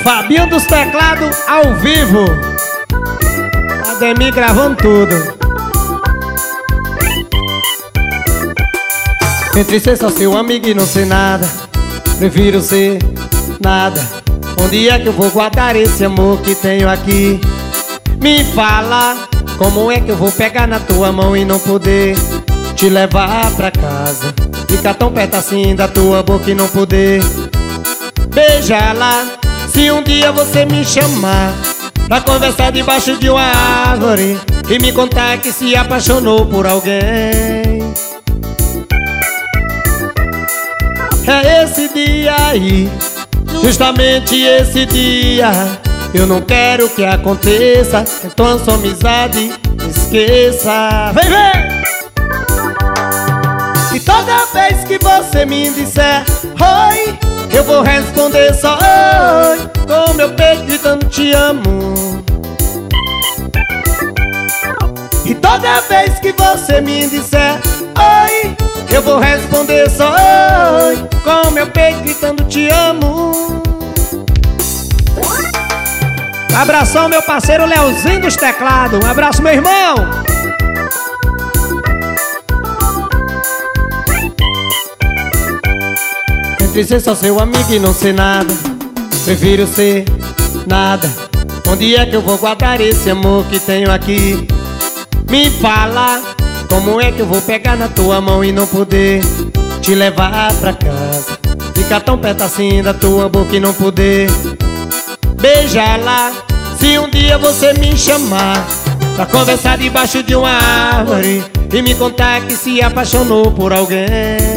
Fabinho dos teclados ao vivo. Ademir gravando tudo. Entre ser só seu amigo e não ser nada, prefiro ser nada. Onde é que eu vou guardar esse amor que tenho aqui? Me fala, como é que eu vou pegar na tua mão e não poder te levar pra casa? Ficar tão perto assim da tua boca e não poder beijar lá. Se um dia você me chamar pra conversar debaixo de uma árvore e me contar que se apaixonou por alguém, é esse dia aí, justamente esse dia. Eu não quero que aconteça, então a sua amizade esqueça. Vem, vem! E toda vez que você me disser oi, eu vou responder só oi, com meu peito gritando te amo. E toda vez que você me disser oi, eu vou responder só oi, com meu peito gritando te amo. Abração meu parceiro Leozinho dos teclados. Um abraço meu irmão. Entre ser só seu amigo e não ser nada, prefiro ser nada. Onde é que eu vou guardar esse amor que tenho aqui? Me fala, como é que eu vou pegar na tua mão e não poder te levar pra casa? Ficar tão perto assim da tua boca e não poder beijar lá. Se um dia você me chamar pra conversar debaixo de uma árvore e me contar que se apaixonou por alguém,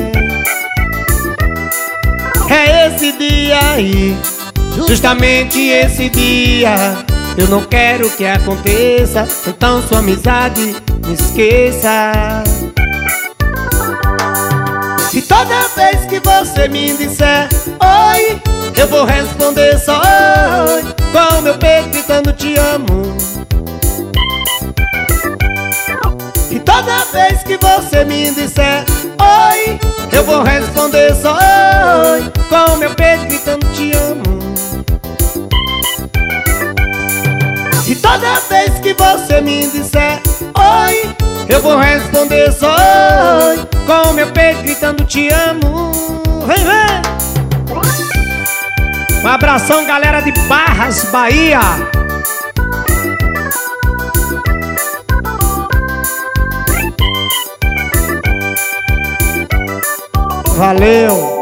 é esse dia aí, justamente esse dia. Eu não quero que aconteça, então sua amizade me esqueça. E toda vez que você me disser oi, eu vou responder só oi, com meu peito gritando te amo. E toda vez que você me disser oi, eu vou responder só oi, com meu peito gritando te amo. E toda vez que você me disser oi, eu vou responder só oi, com meu peito gritando te amo. Vem, vem! Um abração galera de Barras, Bahia. Valeu!